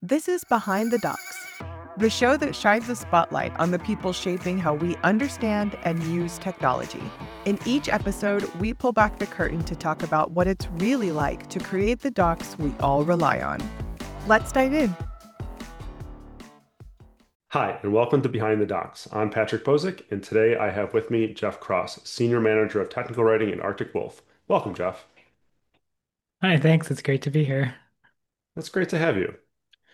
This is Behind the Docs, the show that shines a spotlight on the people shaping how we understand and use technology. In each episode, we pull back the curtain to talk about what it's really like to create the docs we all rely on. Let's dive in. Hi, and welcome to Behind the Docs. I'm Patrick Bozick, and today I have with me Jeff Cross, Senior Manager of Technical Writing at Arctic Wolf. Welcome, Jeff. Hi, thanks. It's great to be here. It's great to have you.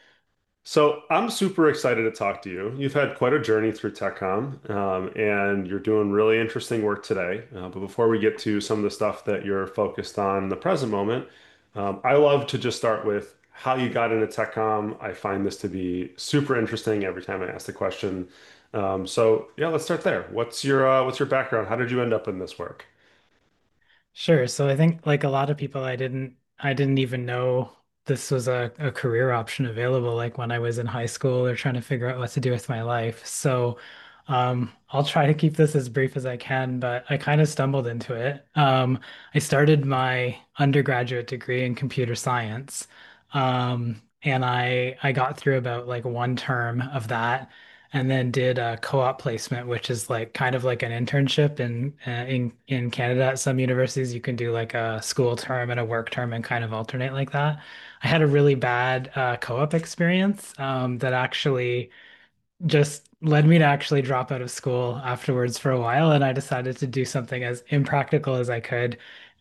So I'm super excited to talk to you. You've had quite a journey through TechCom, and you're doing really interesting work today. But before we get to some of the stuff that you're focused on in the present moment, I love to just start with how you got into TechCom. I find this to be super interesting every time I ask the question. So yeah, let's start there. What's your background? How did you end up in this work? Sure. So I think like a lot of people, I didn't even know this was a career option available like when I was in high school or trying to figure out what to do with my life. So I'll try to keep this as brief as I can, but I kind of stumbled into it. I started my undergraduate degree in computer science. And I got through about like one term of that and then did a co-op placement, which is like kind of like an internship in Canada at some universities. You can do like a school term and a work term and kind of alternate like that. I had a really bad co-op experience that actually just led me to actually drop out of school afterwards for a while, and I decided to do something as impractical as I could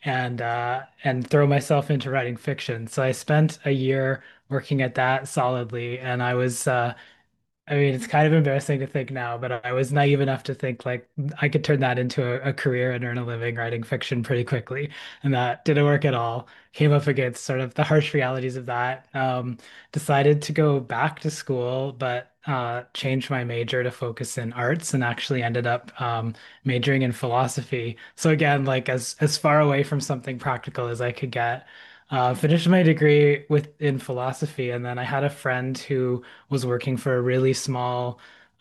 and throw myself into writing fiction. So I spent a year working at that solidly, and I mean, it's kind of embarrassing to think now, but I was naive enough to think like I could turn that into a career and earn a living writing fiction pretty quickly. And that didn't work at all. Came up against sort of the harsh realities of that. Decided to go back to school, but changed my major to focus in arts and actually ended up majoring in philosophy. So again, like as far away from something practical as I could get. Finished my degree in philosophy, and then I had a friend who was working for a really small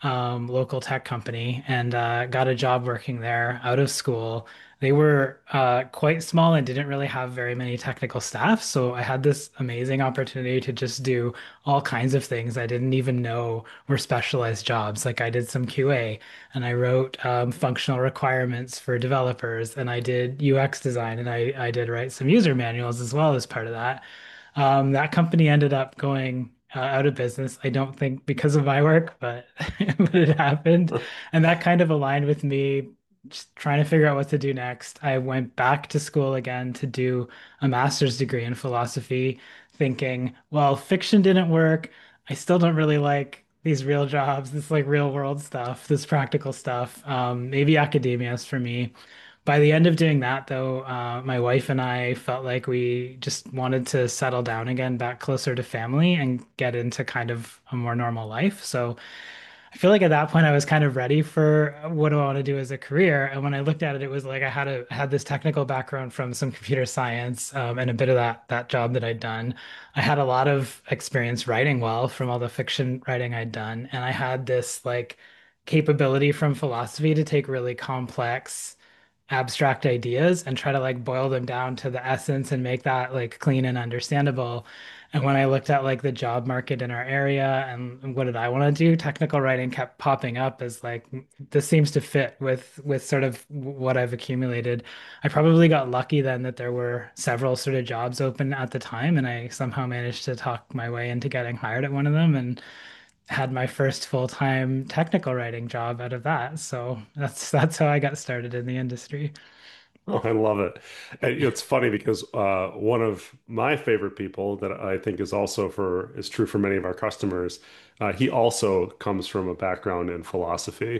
local tech company and got a job working there out of school. They were quite small and didn't really have very many technical staff. So I had this amazing opportunity to just do all kinds of things I didn't even know were specialized jobs. Like I did some QA and I wrote functional requirements for developers and I did UX design and I did write some user manuals as well as part of that. That company ended up going out of business. I don't think because of my work, but but it happened, and that kind of aligned with me just trying to figure out what to do next. I went back to school again to do a master's degree in philosophy, thinking, well, fiction didn't work. I still don't really like these real jobs, this like real world stuff, this practical stuff. Maybe academia is for me. By the end of doing that, though, my wife and I felt like we just wanted to settle down again, back closer to family and get into kind of a more normal life. So I feel like at that point I was kind of ready for what do I want to do as a career. And when I looked at it, it was like I had this technical background from some computer science and a bit of that job that I'd done. I had a lot of experience writing well from all the fiction writing I'd done, and I had this like capability from philosophy to take really complex abstract ideas and try to like boil them down to the essence and make that like clean and understandable. And when I looked at like the job market in our area and what did I want to do, technical writing kept popping up as like this seems to fit with sort of what I've accumulated. I probably got lucky then that there were several sort of jobs open at the time, and I somehow managed to talk my way into getting hired at one of them and had my first full-time technical writing job out of that. So that's how I got started in the industry. Oh, I love it. And, it's funny because one of my favorite people that I think is true for many of our customers. He also comes from a background in philosophy.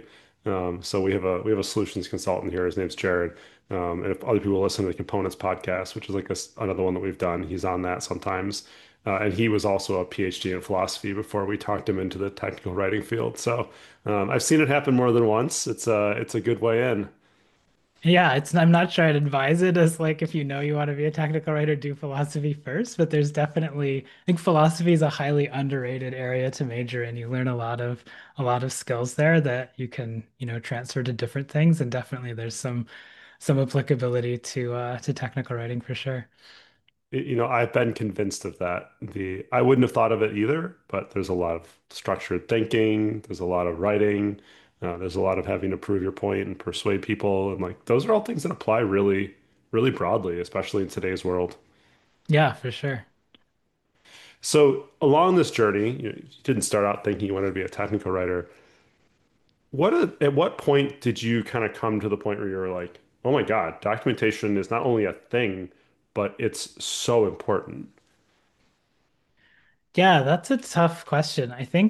So we have a solutions consultant here. His name's Jared. And if other people listen to the Components podcast, which is like another one that we've done, he's on that sometimes. And he was also a PhD in philosophy before we talked him into the technical writing field. So I've seen it happen more than once. It's a good way in. Yeah, I'm not sure I'd advise it as like if you know you want to be a technical writer, do philosophy first, but there's definitely I think philosophy is a highly underrated area to major in. You learn a lot of skills there that you can, transfer to different things, and definitely there's some applicability to technical writing for sure. I've been convinced of that. I wouldn't have thought of it either, but there's a lot of structured thinking, there's a lot of writing, there's a lot of having to prove your point and persuade people, and like those are all things that apply really, really broadly, especially in today's world. Yeah, for sure. So along this journey, you didn't start out thinking you wanted to be a technical writer. At what point did you kind of come to the point where you were like, oh my God, documentation is not only a thing, but it's so important? Yeah, that's a tough question.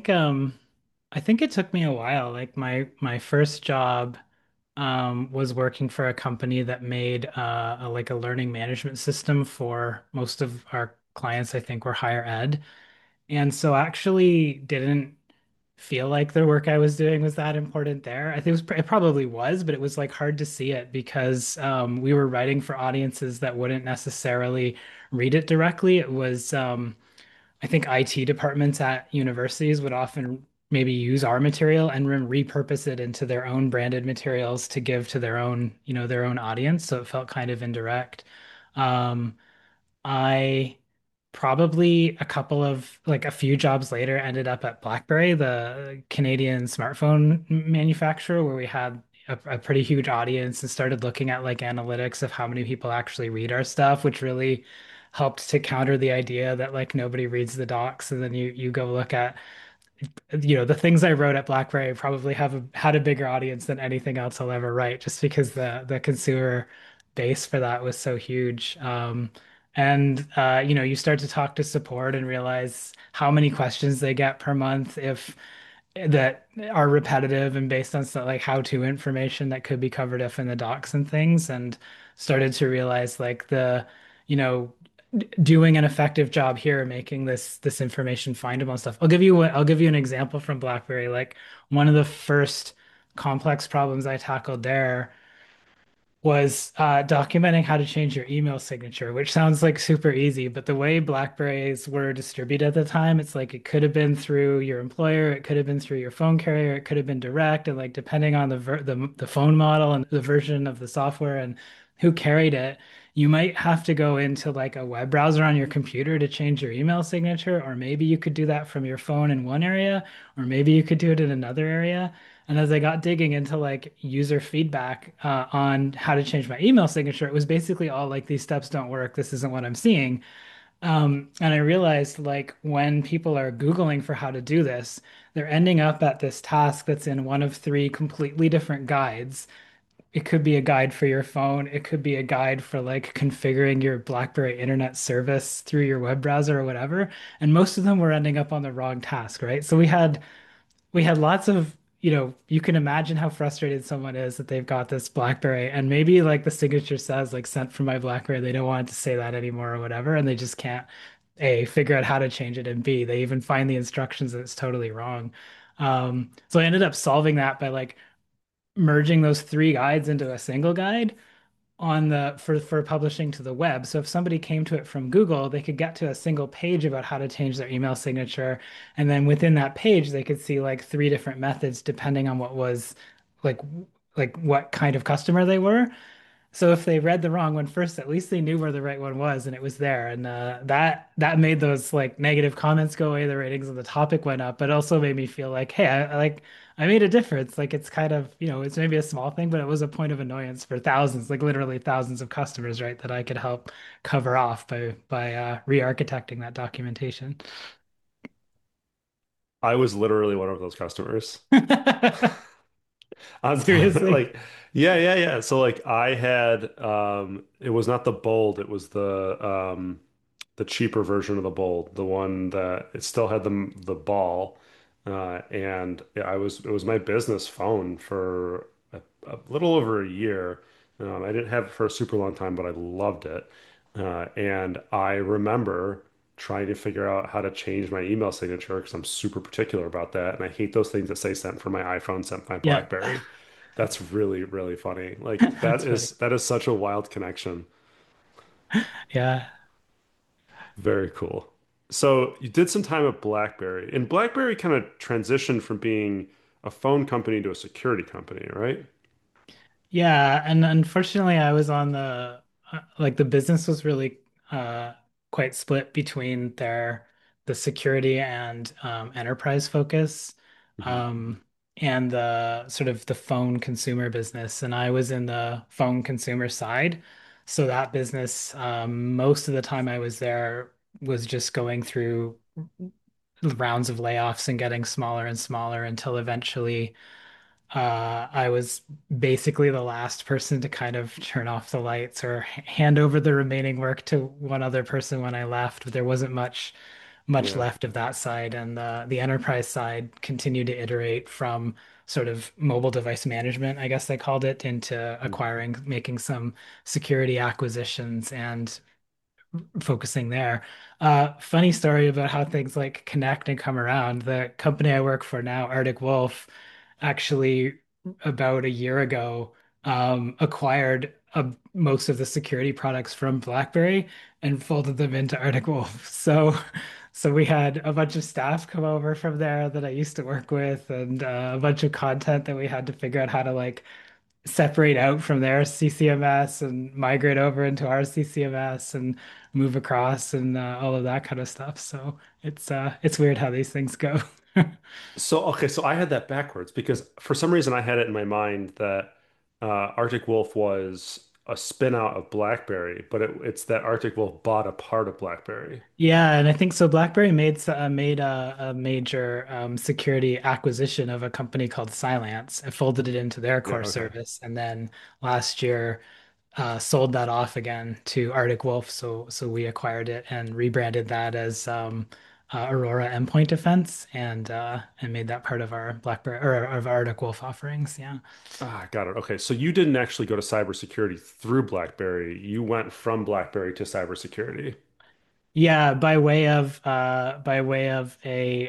I think it took me a while. Like my first job was working for a company that made like a learning management system for most of our clients, I think were higher ed. And so I actually didn't feel like the work I was doing was that important there. I think it probably was, but it was like hard to see it because we were writing for audiences that wouldn't necessarily read it directly. It was I think IT departments at universities would often maybe use our material and repurpose it into their own branded materials to give to their own, their own audience. So it felt kind of indirect. Um, I probably a few jobs later ended up at BlackBerry, the Canadian smartphone manufacturer, where we had a pretty huge audience and started looking at like analytics of how many people actually read our stuff, which really helped to counter the idea that like nobody reads the docs. And then you go look at the things I wrote at BlackBerry probably had a bigger audience than anything else I'll ever write, just because the consumer base for that was so huge. And you start to talk to support and realize how many questions they get per month if that are repetitive and based on stuff like how-to information that could be covered if in the docs and things, and started to realize like you know, doing an effective job here, making this information findable and stuff. I'll give you an example from BlackBerry. Like one of the first complex problems I tackled there was documenting how to change your email signature, which sounds like super easy, but the way BlackBerries were distributed at the time, it's like it could have been through your employer, it could have been through your phone carrier, it could have been direct, and like depending on the phone model and the version of the software and who carried it, you might have to go into like a web browser on your computer to change your email signature, or maybe you could do that from your phone in one area, or maybe you could do it in another area. And as I got digging into like user feedback on how to change my email signature, it was basically all like these steps don't work. This isn't what I'm seeing. And I realized like when people are Googling for how to do this, they're ending up at this task that's in one of three completely different guides. It could be a guide for your phone. It could be a guide for like configuring your BlackBerry internet service through your web browser or whatever. And most of them were ending up on the wrong task, right? So we had lots of, you can imagine how frustrated someone is that they've got this BlackBerry and maybe like the signature says like sent from my BlackBerry. They don't want it to say that anymore or whatever. And they just can't A, figure out how to change it, and B, they even find the instructions and it's totally wrong. So I ended up solving that by like merging those three guides into a single guide on the for publishing to the web. So if somebody came to it from Google, they could get to a single page about how to change their email signature. And then within that page, they could see like three different methods depending on what was like like what kind of customer they were. So if they read the wrong one first, at least they knew where the right one was and it was there. And that made those like negative comments go away. The ratings on the topic went up, but also made me feel like, hey, I made a difference. Like it's kind of, it's maybe a small thing, but it was a point of annoyance for thousands, like literally thousands of customers, right? That I could help cover off by re-architecting that documentation. I was literally one of those customers. I'm Seriously? like, yeah. So like I had it was not the bold, it was the cheaper version of the bold, the one that it still had the ball. And yeah, it was my business phone for a little over a year. I didn't have it for a super long time, but I loved it. And I remember trying to figure out how to change my email signature because I'm super particular about that. And I hate those things that say sent from my iPhone, sent from my Yeah, BlackBerry. That's really, really funny. Like that's funny. that is such a wild connection. Yeah. Very cool. So you did some time at BlackBerry, and BlackBerry kind of transitioned from being a phone company to a security company, right? Yeah, and unfortunately I was on the like the business was really quite split between the security and enterprise focus, Mhm. um, and the sort of the phone consumer business. And I was in the phone consumer side. So that business, most of the time I was there was just going through rounds of layoffs and getting smaller and smaller until eventually I was basically the last person to kind of turn off the lights or hand over the remaining work to one other person when I left. But there wasn't much Yeah. left of that side, and the enterprise side continued to iterate from sort of mobile device management, I guess they called it, into Mm. acquiring, making some security acquisitions and focusing there. Funny story about how things like connect and come around. The company I work for now, Arctic Wolf, actually about a year ago acquired most of the security products from BlackBerry and folded them into Arctic Wolf. So we had a bunch of staff come over from there that I used to work with, and a bunch of content that we had to figure out how to like separate out from their CCMS and migrate over into our CCMS and move across and all of that kind of stuff. So it's weird how these things go. So, okay, so I had that backwards because for some reason I had it in my mind that Arctic Wolf was a spin out of BlackBerry, but it's that Arctic Wolf bought a part of BlackBerry. Yeah, and I think so. BlackBerry made a major security acquisition of a company called Cylance and folded it into their Yeah, core okay. service, and then last year sold that off again to Arctic Wolf. So we acquired it and rebranded that as Aurora Endpoint Defense and made that part of our BlackBerry or of Arctic Wolf offerings. Yeah. Ah, got it. Okay, so you didn't actually go to cybersecurity through BlackBerry. You went from BlackBerry to cybersecurity. Yeah, by way of a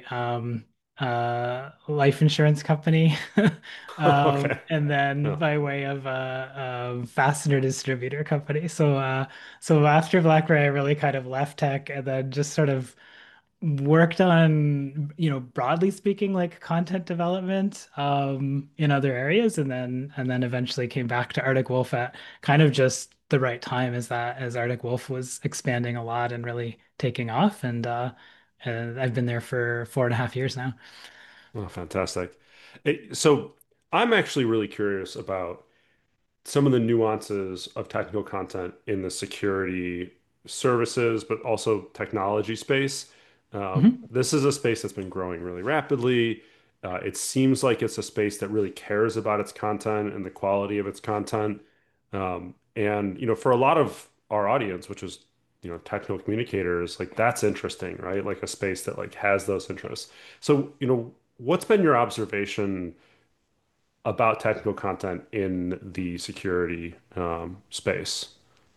life insurance company, Okay. and then Yeah. by way of a fastener distributor company. So after BlackBerry, I really kind of left tech and then just sort of worked on, broadly speaking, like content development in other areas, and then eventually came back to Arctic Wolf at kind of just the right time as Arctic Wolf was expanding a lot and really taking off. And I've been there for 4.5 years now. Oh, fantastic. So I'm actually really curious about some of the nuances of technical content in the security services, but also technology space. Mhm. This is a space that's been growing really rapidly. It seems like it's a space that really cares about its content and the quality of its content. And for a lot of our audience, which is technical communicators, like that's interesting, right? Like a space that like has those interests. So, what's been your observation about technical content in the security space?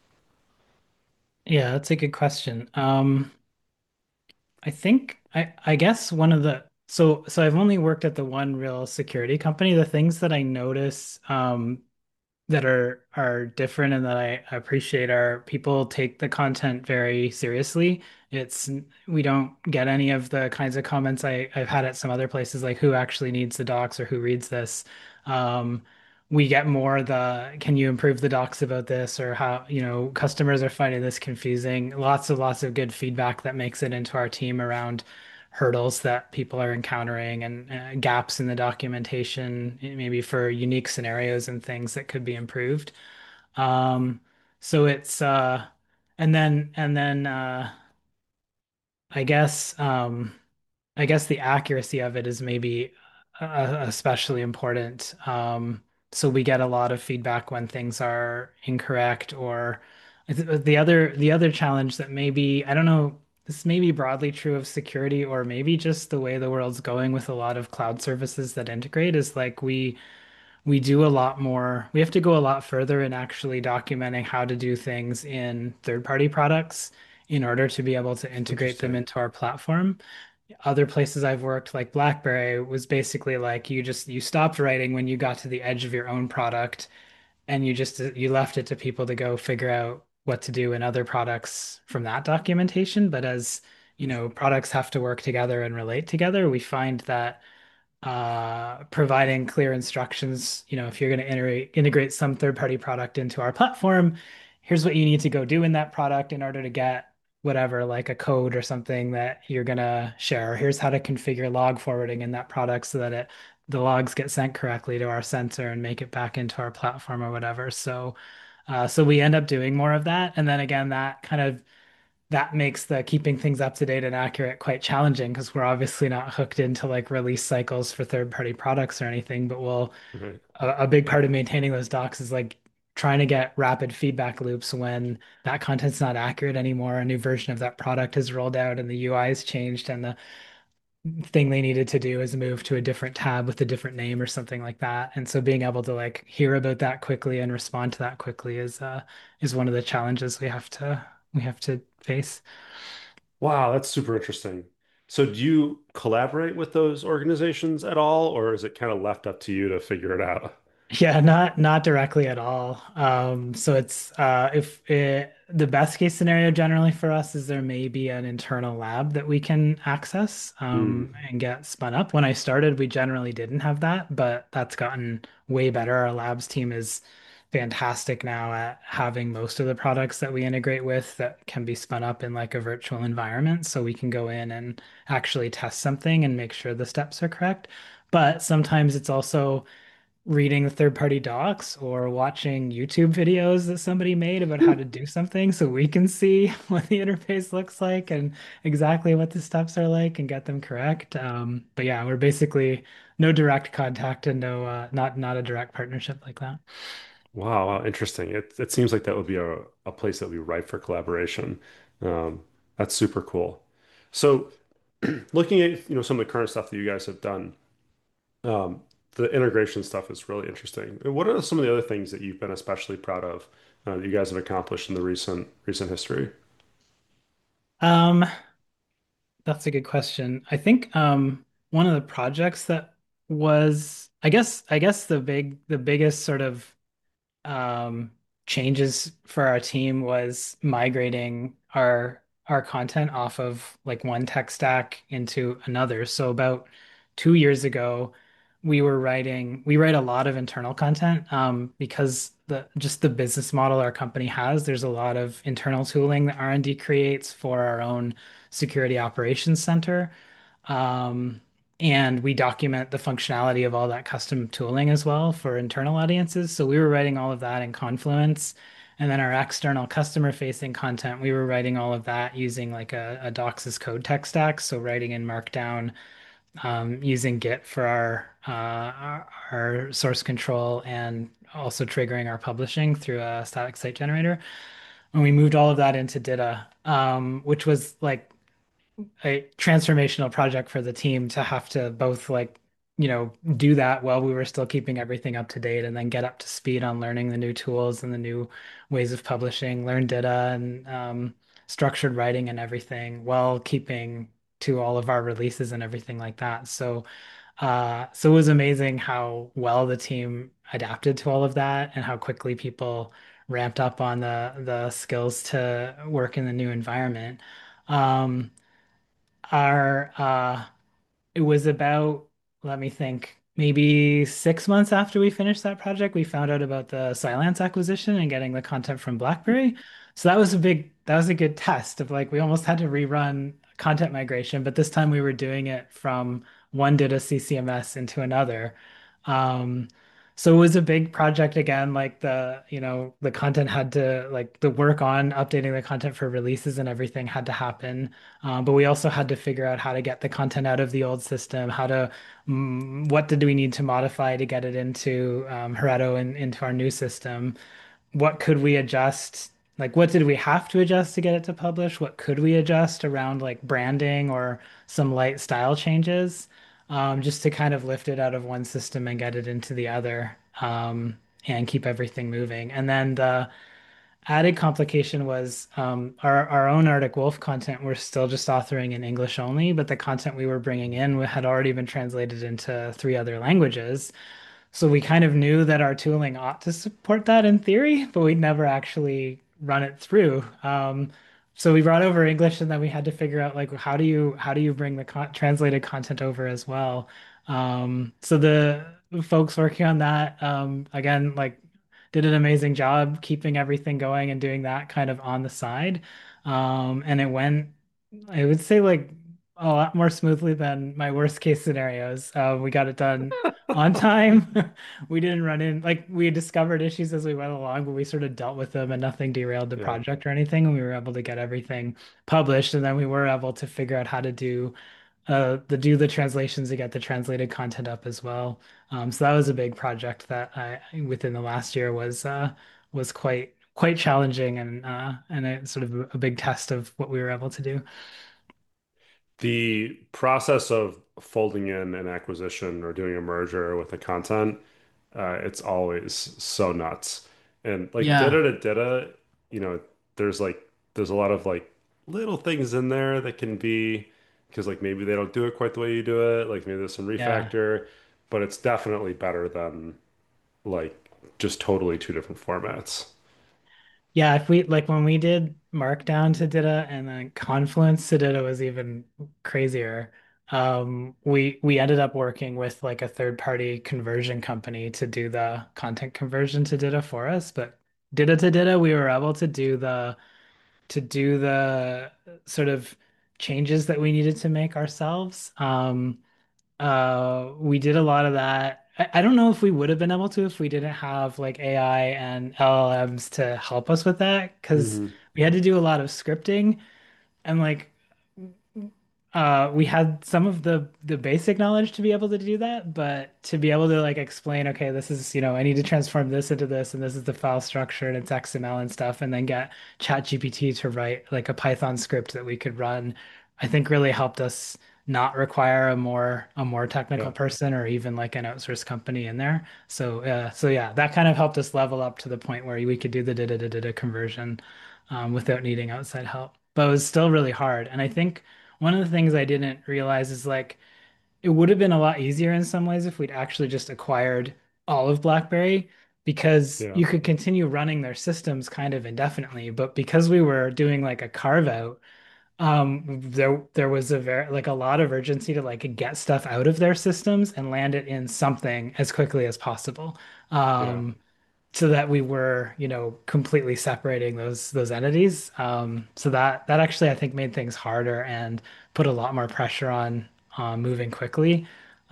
Yeah, that's a good question. I guess one of the so I've only worked at the one real security company. The things that I notice that are different and that I appreciate are people take the content very seriously. It's we don't get any of the kinds of comments I've had at some other places like who actually needs the docs or who reads this. Um, we get more the can you improve the docs about this or how, customers are finding this confusing. Lots of good feedback that makes it into our team around hurdles that people are encountering and gaps in the documentation, maybe for unique scenarios and things that could be improved. Um, so it's and then I guess I guess the accuracy of it is maybe especially important. So we get a lot of feedback when things are incorrect or the other challenge that maybe I don't know, this may be broadly true of security or maybe just the way the world's going with a lot of cloud services that integrate is like we do a lot more. We have to go a lot further in actually documenting how to do things in third-party products in order to be able to integrate them Interesting. into our platform. Other places I've worked, like BlackBerry, was basically like you stopped writing when you got to the edge of your own product, and you left it to people to go figure out what to do in other products from that documentation. But as products have to work together and relate together, we find that providing clear instructions, if you're going to integrate some third-party product into our platform, here's what you need to go do in that product in order to get whatever, like a code or something that you're gonna share. Here's how to configure log forwarding in that product so that the logs get sent correctly to our sensor and make it back into our platform or whatever. So we end up doing more of that. And then again, that makes the keeping things up to date and accurate quite challenging because we're obviously not hooked into like release cycles for third-party products or anything, but Right. a big part of maintaining those docs is like trying to get rapid feedback loops when that content's not accurate anymore. A new version of that product has rolled out and the UI has changed, and the thing they needed to do is move to a different tab with a different name or something like that. And so being able to like hear about that quickly and respond to that quickly is one of the challenges we have to face. Wow, that's super interesting. So do you collaborate with those organizations at all, or is it kind of left up to you to figure it out? Yeah, not directly at all. So it's if it, the best case scenario generally for us is there may be an internal lab that we can access Hmm. and get spun up. When I started, we generally didn't have that, but that's gotten way better. Our labs team is fantastic now at having most of the products that we integrate with that can be spun up in like a virtual environment, so we can go in and actually test something and make sure the steps are correct. But sometimes it's also reading the third-party docs or watching YouTube videos that somebody made about how to do something so we can see what the interface looks like and exactly what the steps are like and get them correct. But yeah, we're basically no direct contact and no not a direct partnership like that. Wow, wow, interesting. It seems like that would be a place that would be ripe for collaboration. That's super cool. So looking at some of the current stuff that you guys have done, um, the integration stuff is really interesting. What are some of the other things that you've been especially proud of that you guys have accomplished in the recent history? Um, that's a good question. I think one of the projects that was I guess the biggest sort of um, changes for our team was migrating our content off of like one tech stack into another. So about 2 years ago, we write a lot of internal content because the business model our company has, there's a lot of internal tooling that R&D creates for our own security operations center. Um, and we document the functionality of all that custom tooling as well for internal audiences. So we were writing all of that in Confluence. And then our external customer facing content, we were writing all of that using like a Docs code tech stack. So writing in Markdown, using Git for our source control and also triggering our publishing through a static site generator. And we moved all of that into Data, which was like a transformational project for the team to have to both like, do that while we were still keeping everything up to date and then get up to speed on learning the new tools and the new ways of publishing, learn data and structured writing and everything while keeping to all of our releases and everything like that. So it was amazing how well the team adapted to all of that and how quickly people ramped up on the skills to work in the new environment. Um, our it was about, let me think, maybe 6 months after we finished that project, we found out about the Cylance acquisition and getting the content from BlackBerry. So that was a good test of like, we almost had to rerun content migration, but this time we were doing it from one data CCMS into another. Um, so it was a big project again, like the content had to, like the work on updating the content for releases and everything had to happen. But we also had to figure out how to get the content out of the old system, what did we need to modify to get it into Hereto and into our new system? What could we adjust? Like, what did we have to adjust to get it to publish? What could we adjust around like branding or some light style changes, just to kind of lift it out of one system and get it into the other, and keep everything moving. And then the added complication was our own Arctic Wolf content we're still just authoring in English only, but the content we were bringing in had already been translated into three other languages. So we kind of knew that our tooling ought to support that in theory, but we'd never actually run it through. So we brought over English, and then we had to figure out like how do you bring the translated content over as well. So the folks working on that, again, like did an amazing job keeping everything going and doing that kind of on the side. And it went, I would say, like a lot more smoothly than my worst case scenarios. We got it done on time. We didn't run in, like we discovered issues as we went along, but we sort of dealt with them and nothing derailed the Yeah. project or anything. And we were able to get everything published. And then we were able to figure out how to do the translations to get the translated content up as well. So that was a big project that I within the last year was quite challenging and a sort of a big test of what we were able to do. The process of folding in an acquisition or doing a merger with the content, it's always so nuts. And like Yeah. data to data, you know, there's like there's a lot of like little things in there that can be because like maybe they don't do it quite the way you do it, like maybe there's some Yeah. refactor, but it's definitely better than like just totally two different formats. Yeah, if we like when we did Markdown to Data and then Confluence to Data was even crazier. We ended up working with like a third party conversion company to do the content conversion to Data for us, but Data to Data we were able to do the sort of changes that we needed to make ourselves. We did a lot of that. I don't know if we would have been able to if we didn't have like AI and LLMs to help us with that because Hmm. we had to do a lot of scripting and like we had some of the basic knowledge to be able to do that, but to be able to like explain, okay, this is, I need to transform this into this, and this is the file structure and it's XML and stuff, and then get ChatGPT to write like a Python script that we could run, I think really helped us not require a more technical Yeah. person or even like an outsourced company in there. So yeah, that kind of helped us level up to the point where we could do the da conversion without needing outside help. But it was still really hard. And I think one of the things I didn't realize is like it would have been a lot easier in some ways if we'd actually just acquired all of BlackBerry because Yeah. you could continue running their systems kind of indefinitely. But because we were doing like a carve out, there was a very like a lot of urgency to like get stuff out of their systems and land it in something as quickly as possible. Yeah. So that we were, completely separating those entities. So that actually I think made things harder and put a lot more pressure on moving quickly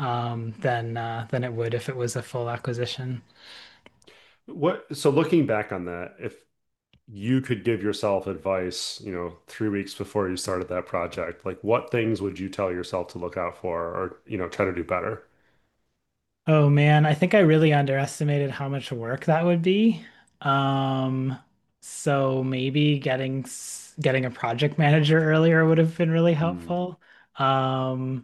than it would if it was a full acquisition. So looking back on that, if you could give yourself advice, 3 weeks before you started that project, like what things would you tell yourself to look out for or, try to do better? Oh man, I think I really underestimated how much work that would be. Um, so maybe getting a project manager earlier would have been really Hmm. helpful. Um,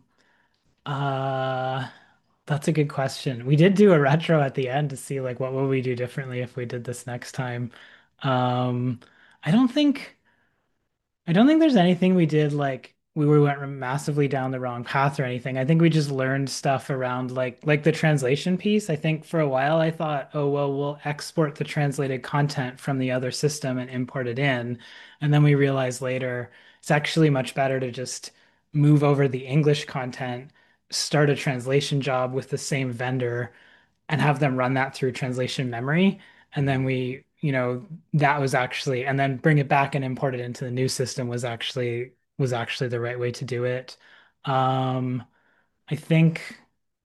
uh, That's a good question. We did do a retro at the end to see like what would we do differently if we did this next time. Um, I don't think I don't think there's anything we did like we went massively down the wrong path or anything. I think we just learned stuff around like the translation piece. I think for a while I thought, oh well, we'll export the translated content from the other system and import it in. And then we realized later it's actually much better to just move over the English content, start a translation job with the same vendor and have them run that through translation memory. And then that was actually, and then bring it back and import it into the new system was actually the right way to do it. Um, I think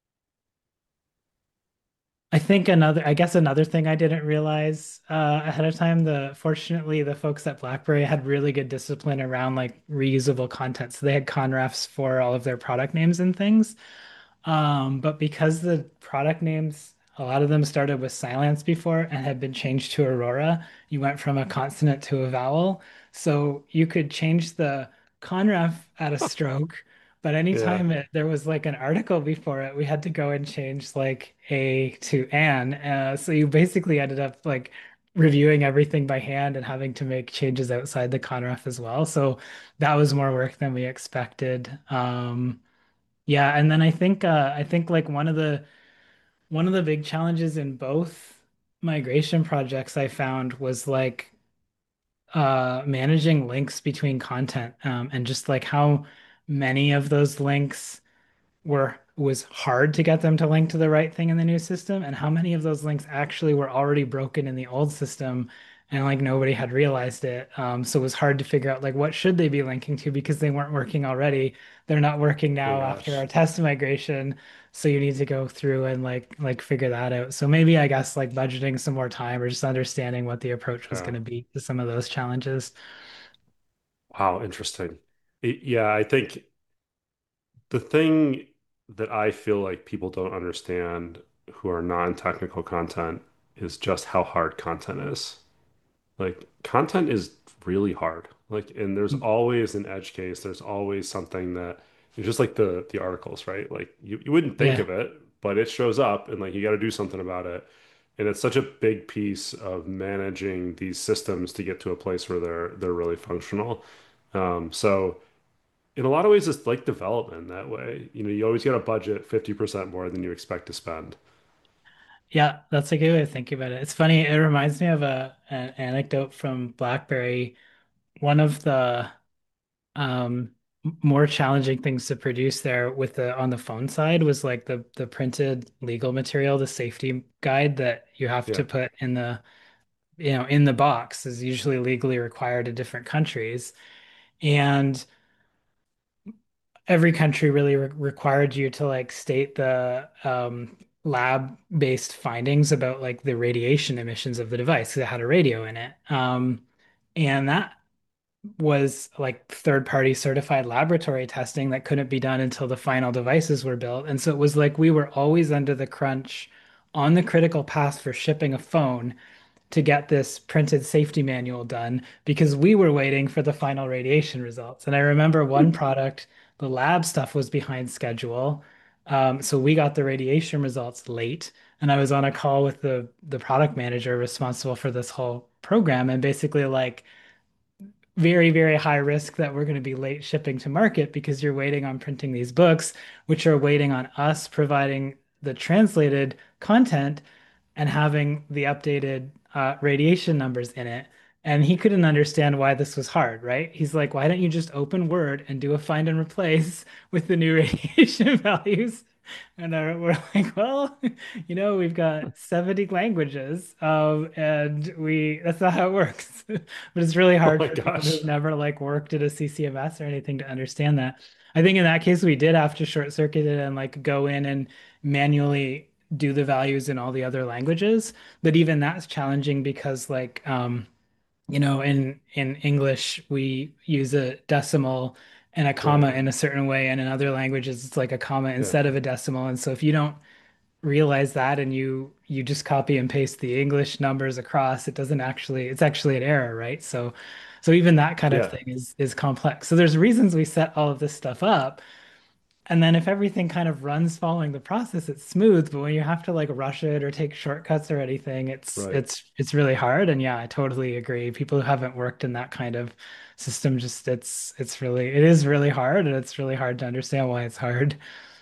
I guess another thing I didn't realize ahead of time, fortunately the folks at BlackBerry had really good discipline around like reusable content. So they had conrefs for all of their product names and things. But because the product names, a lot of them started with silence before and had been changed to Aurora, you went from a consonant to a vowel. So you could change the conref at a stroke, but Yeah. anytime there was like an article before it, we had to go and change like a to an. So you basically ended up like reviewing everything by hand and having to make changes outside the conref as well. So that was more work than we expected. Yeah, and then I think like one of the big challenges in both migration projects I found was like managing links between content and just like how many of those links was hard to get them to link to the right thing in the new system and how many of those links actually were already broken in the old system and like nobody had realized it. So it was hard to figure out like what should they be linking to because they weren't working already. They're not working Oh now after our gosh. test migration. So you need to go through and like figure that out. So maybe I guess like budgeting some more time or just understanding what the approach was Yeah. going to be to some of those challenges. Wow, interesting. Yeah, I think the thing that I feel like people don't understand who are non-technical content is just how hard content is. Like content is really hard. Like, and there's always an edge case. There's always something that it's just like the articles, right? Like you wouldn't think Yeah. of it, but it shows up and like you got to do something about it. And it's such a big piece of managing these systems to get to a place where they're really functional. So in a lot of ways, it's like development that way. You know, you always got to budget 50% more than you expect to spend. Yeah, that's a good way of thinking about it. It's funny, it reminds me of an anecdote from BlackBerry. One of the more challenging things to produce there with the on the phone side was like the printed legal material, the safety guide that you have Yeah. to put in the in the box is usually legally required in different countries. And every country really required you to like state the lab-based findings about like the radiation emissions of the device because it had a radio in it. And that was like third-party certified laboratory testing that couldn't be done until the final devices were built. And so it was like we were always under the crunch on the critical path for shipping a phone to get this printed safety manual done because we were waiting for the final radiation results. And I remember one product, the lab stuff was behind schedule. So we got the radiation results late. And I was on a call with the product manager responsible for this whole program and basically like very, very high risk that we're going to be late shipping to market because you're waiting on printing these books, which are waiting on us providing the translated content and having the updated radiation numbers in it. And he couldn't understand why this was hard, right? He's like, why don't you just open Word and do a find and replace with the new radiation values? And we're like, well, we've got 70 languages, and we that's not how it works. But it's really Oh hard my for people who've gosh. never like worked at a CCMS or anything to understand that. I think in that case, we did have to short circuit it and like go in and manually do the values in all the other languages. But even that's challenging because like in English we use a decimal and a Right. comma in a certain way, and in other languages it's like a comma Yeah. instead of a decimal. And so if you don't realize that and you just copy and paste the English numbers across, it's actually an error, right? So even that kind of Yeah. thing is complex. So there's reasons we set all of this stuff up. And then if everything kind of runs following the process, it's smooth. But when you have to like rush it or take shortcuts or anything, it's Right. it's it's really hard. And yeah, I totally agree. People who haven't worked in that kind of system just it is really hard, and it's really hard to understand why it's hard.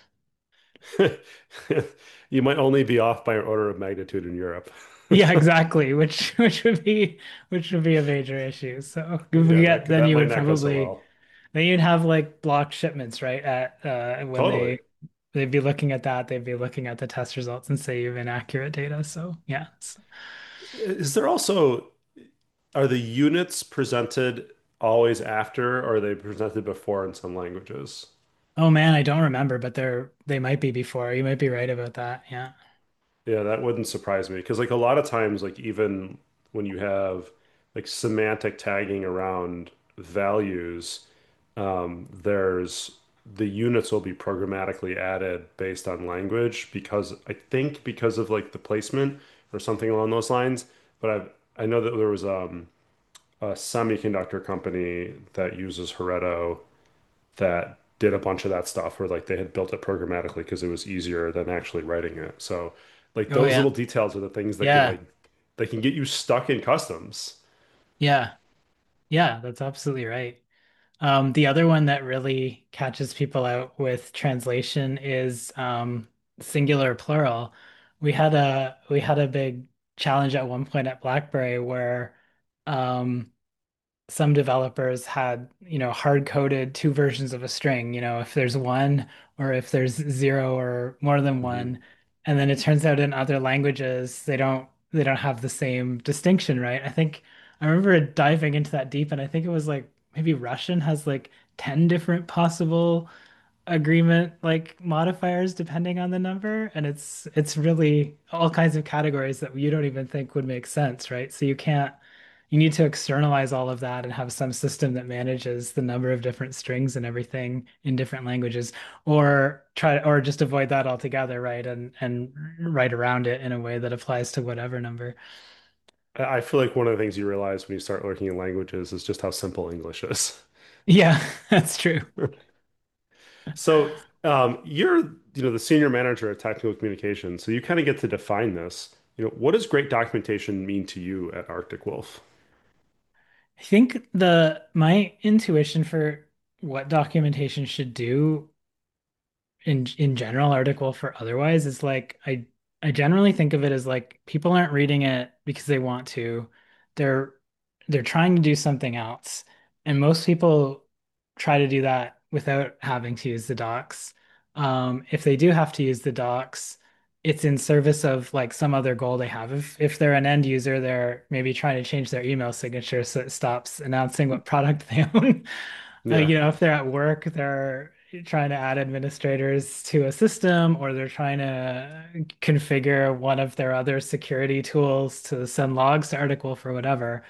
You might only be off by an order of magnitude in Europe. Yeah, exactly. Which would be a major issue. So if we Yeah, get then that you might would not go so probably well. then you'd have like blocked shipments, right? At when Totally. they'd be looking at that, they'd be looking at the test results and say you have inaccurate data. So yeah. Is there also, are the units presented always after, or are they presented before in some languages? Oh man, I don't remember, but they might be before. You might be right about that. Yeah. Yeah, that wouldn't surprise me because like a lot of times, like even when you have like semantic tagging around values, there's the units will be programmatically added based on language because I think because of like the placement or something along those lines. But I know that there was a semiconductor company that uses Hereto that did a bunch of that stuff where like they had built it programmatically because it was easier than actually writing it. So like Oh those yeah. little details are the things that can Yeah. like they can get you stuck in customs. Yeah. Yeah, that's absolutely right. The other one that really catches people out with translation is singular plural. We had a big challenge at one point at BlackBerry where um, some developers had, hard coded two versions of a string, if there's one or if there's zero or more than Hmm. one. And then it turns out in other languages they don't have the same distinction, right? I think I remember diving into that deep, and I think it was like maybe Russian has like 10 different possible agreement like modifiers depending on the number, and it's really all kinds of categories that you don't even think would make sense, right? So you need to externalize all of that and have some system that manages the number of different strings and everything in different languages, or just avoid that altogether, right? And write around it in a way that applies to whatever number. I feel like one of the things you realize when you start looking at languages is just how simple English is. Yeah, that's true. So, you're, the senior manager of technical communications, so you kind of get to define this. What does great documentation mean to you at Arctic Wolf? I think the my intuition for what documentation should do in general, article for otherwise is like I generally think of it as like people aren't reading it because they want to. They're they're trying to do something else. And most people try to do that without having to use the docs. If they do have to use the docs, it's in service of like some other goal they have. If they're an end user, they're maybe trying to change their email signature so it stops announcing what product they own. Yeah. If they're at work, they're trying to add administrators to a system, or they're trying to configure one of their other security tools to send logs to Article for whatever.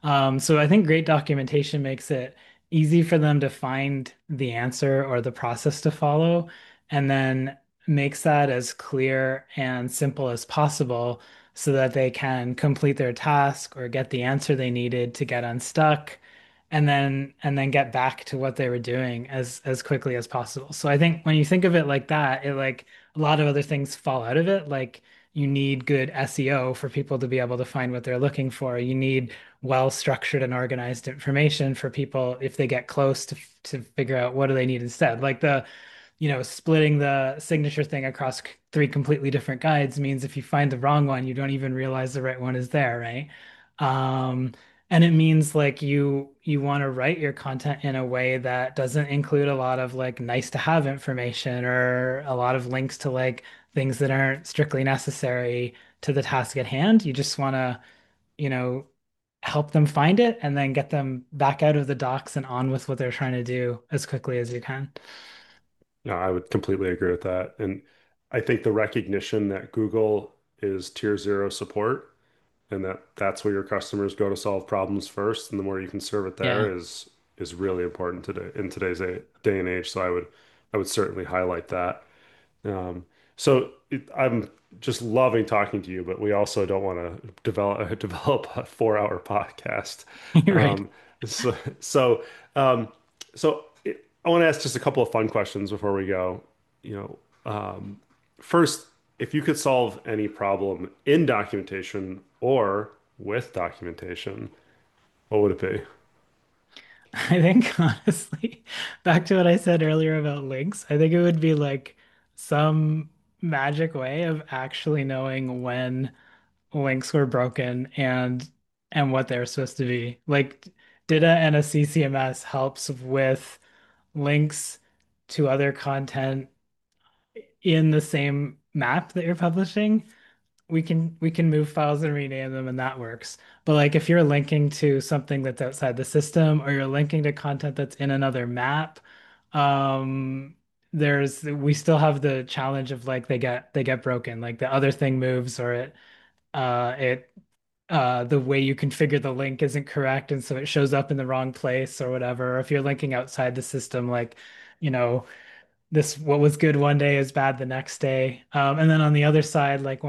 So I think great documentation makes it easy for them to find the answer or the process to follow, and then makes that as clear and simple as possible so that they can complete their task or get the answer they needed to get unstuck and then get back to what they were doing as quickly as possible. So I think when you think of it like that, it like a lot of other things fall out of it. Like you need good SEO for people to be able to find what they're looking for. You need well structured and organized information for people if they get close to figure out what do they need instead. Like splitting the signature thing across three completely different guides means if you find the wrong one, you don't even realize the right one is there, right? Um, and it means like you want to write your content in a way that doesn't include a lot of like nice to have information or a lot of links to like things that aren't strictly necessary to the task at hand. You just want to, you know, help them find it and then get them back out of the docs and on with what they're trying to do as quickly as you can. No, I would completely agree with that. And I think the recognition that Google is tier zero support and that's where your customers go to solve problems first, and the more you can serve it Yeah. there is really important today in today's day and age. So I would certainly highlight that. Um, I'm just loving talking to you, but we also don't want to develop a 4 hour podcast. You're right. Um, so so um, I want to ask just a couple of fun questions before we go. You first, if you could solve any problem in documentation or with documentation, what would it be? I think honestly, back to what I said earlier about links, I think it would be like some magic way of actually knowing when links were broken and what they're supposed to be. Like DITA and a CCMS helps with links to other content in the same map that you're publishing. We can move files and rename them and that works. But like if you're linking to something that's outside the system or you're linking to content that's in another map, um we still have the challenge of like they get broken. Like the other thing moves or it the way you configure the link isn't correct and so it shows up in the wrong place or whatever. Or if you're linking outside the system, like, you know, this what was good one day is bad the next day. And then on the other side, like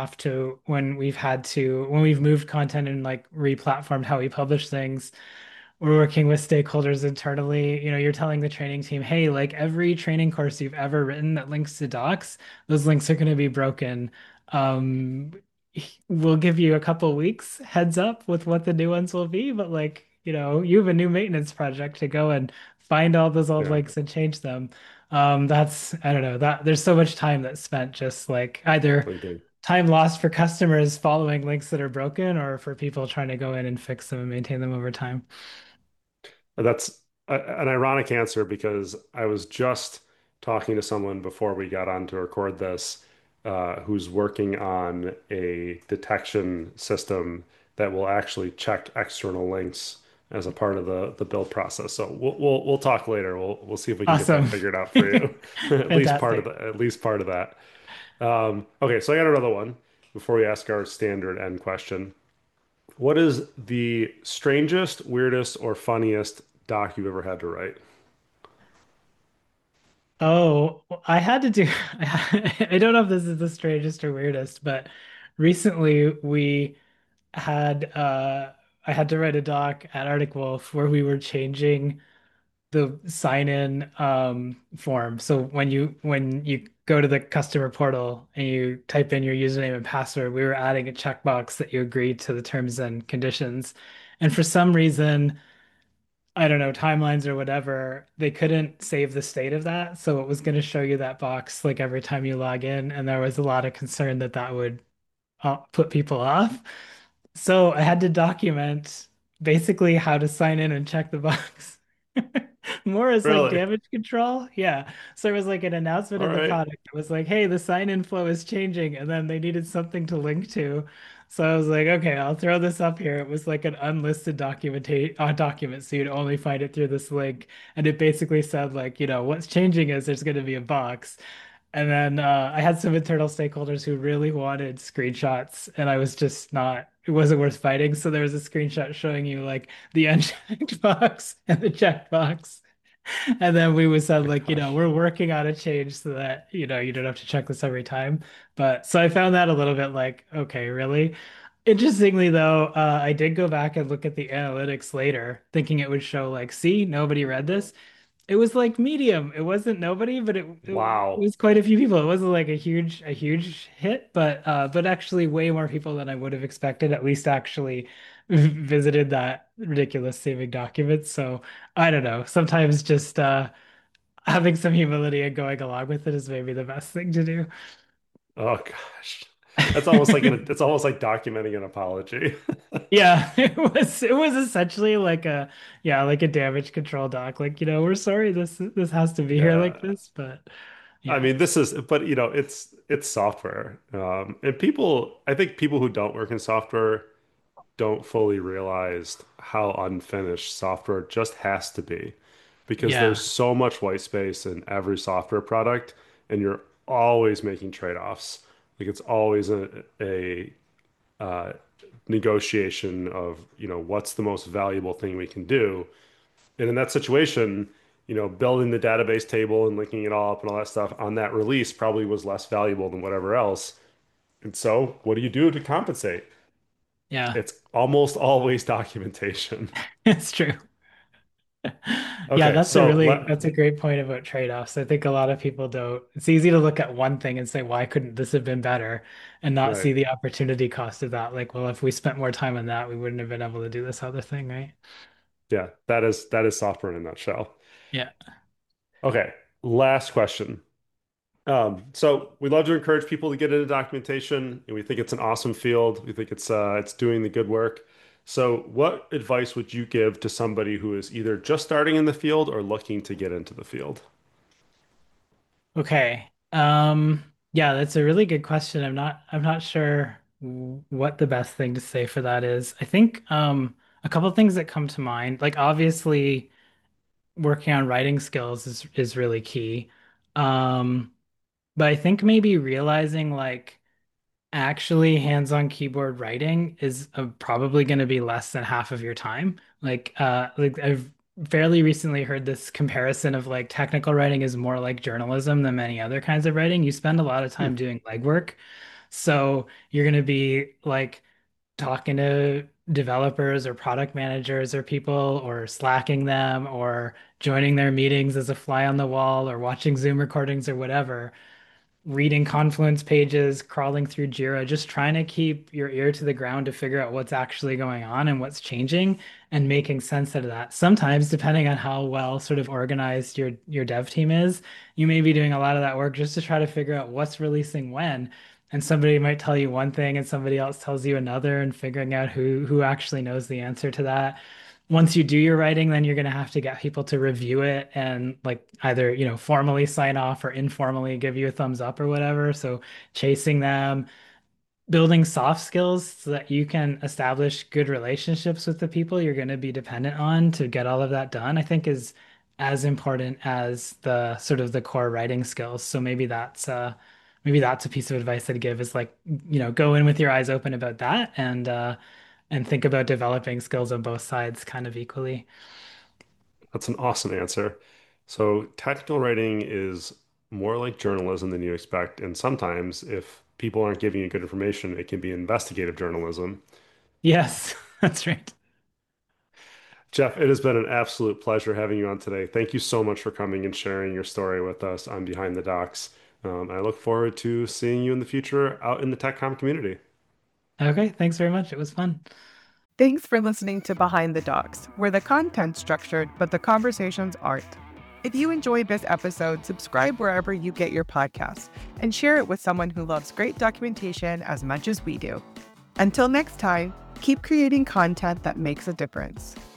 when we've moved content and like re-platformed how we publish things, we're working with stakeholders internally. You're telling the training team, hey, like every training course you've ever written that links to docs, those links are going to be broken. Um, we'll give you a couple weeks heads up with what the new ones will be, but like, you have a new maintenance project to go and find all those old Yeah, links and change them. I don't know, that there's so much time that's spent just like either linking. time lost for customers following links that are broken or for people trying to go in and fix them and maintain them over time. That's an ironic answer because I was just talking to someone before we got on to record this, who's working on a detection system that will actually check external links as a part of the build process. So we'll talk later. We'll see if we can get that Awesome. figured out for you. Fantastic. At least part of that. Okay, so I got another one before we ask our standard end question. What is the strangest, weirdest, or funniest doc you've ever had to write? Oh, I had to do, I don't know if this is the strangest or weirdest, but recently we had, I had to write a doc at Arctic Wolf where we were changing the sign in form. So when you go to the customer portal and you type in your username and password, we were adding a checkbox that you agreed to the terms and conditions. And for some reason, I don't know, timelines or whatever, they couldn't save the state of that. So it was going to show you that box like every time you log in. And there was a lot of concern that that would put people off. So I had to document basically how to sign in and check the box. More as like Really? damage control. Yeah. So it was like an announcement All in the right. product. It was like, hey, the sign-in flow is changing. And then they needed something to link to. So I was like, okay, I'll throw this up here. It was like an unlisted document, so you'd only find it through this link. And it basically said like, what's changing is there's going to be a box. And then I had some internal stakeholders who really wanted screenshots, and I was just not, it wasn't worth fighting. So there was a screenshot showing you like the unchecked box and the checked box. And then we would said My like, gosh. we're working on a change so that, you don't have to check this every time. But so I found that a little bit like, okay, really? Interestingly, though, I did go back and look at the analytics later, thinking it would show like, see, nobody read this. It was like medium. It wasn't nobody, but it Wow. was quite a few people. It wasn't like a huge hit, but actually way more people than I would have expected, at least actually visited that ridiculous saving documents. So I don't know. Sometimes just having some humility and going along with it is maybe the best thing to do. Oh gosh. That's almost like it's almost like documenting an apology. Yeah, it was essentially like a yeah, like a damage control doc. Like, we're sorry this has to be here like Yeah. this, but I yeah. mean, this is, but it's software. And people, I think people who don't work in software don't fully realize how unfinished software just has to be because there's Yeah. so much white space in every software product and you're always making trade-offs. Like it's always a uh, negotiation of, what's the most valuable thing we can do. And in that situation, building the database table and linking it all up and all that stuff on that release probably was less valuable than whatever else. And so, what do you do to compensate? Yeah. It's almost always documentation. It's true. Yeah, Okay, so that's a great point about trade-offs. I think a lot of people don't. It's easy to look at one thing and say, why couldn't this have been better? And not right, see the opportunity cost of that. Like, well, if we spent more time on that, we wouldn't have been able to do this other thing, right? yeah, that is software in a nutshell. Yeah. Okay, last question. So we love to encourage people to get into documentation, and we think it's an awesome field. We think it's doing the good work. So, what advice would you give to somebody who is either just starting in the field or looking to get into the field? Okay. Yeah, that's a really good question. I'm not sure what the best thing to say for that is. I think a couple of things that come to mind, like obviously working on writing skills is really key. Um, but I think maybe realizing like actually hands-on keyboard writing is probably going to be less than half of your time. Like I've fairly recently heard this comparison of like technical writing is more like journalism than many other kinds of writing. You spend a lot of Hmm. time doing legwork. So you're going to be like talking to developers or product managers or people or slacking them or joining their meetings as a fly on the wall or watching Zoom recordings or whatever, reading Confluence pages, crawling through Jira, just trying to keep your ear to the ground to figure out what's actually going on and what's changing and making sense out of that. Sometimes, depending on how well sort of organized your dev team is, you may be doing a lot of that work just to try to figure out what's releasing when. And somebody might tell you one thing and somebody else tells you another, and figuring out who actually knows the answer to that. Once you do your writing, then you're going to have to get people to review it and like either, formally sign off or informally give you a thumbs up or whatever. So chasing them, building soft skills so that you can establish good relationships with the people you're going to be dependent on to get all of that done, I think is as important as the sort of the core writing skills. So maybe that's a piece of advice I'd give is like, go in with your eyes open about that and think about developing skills on both sides kind of equally. That's an awesome answer. So, technical writing is more like journalism than you expect. And sometimes, if people aren't giving you good information, it can be investigative journalism. Yes, that's right. Jeff, it has been an absolute pleasure having you on today. Thank you so much for coming and sharing your story with us on Behind the Docs. I look forward to seeing you in the future out in the TechCom community. Okay, thanks very much. It was fun. Thanks for listening to Behind the Docs, where the content's structured, but the conversations aren't. If you enjoyed this episode, subscribe wherever you get your podcasts and share it with someone who loves great documentation as much as we do. Until next time, keep creating content that makes a difference.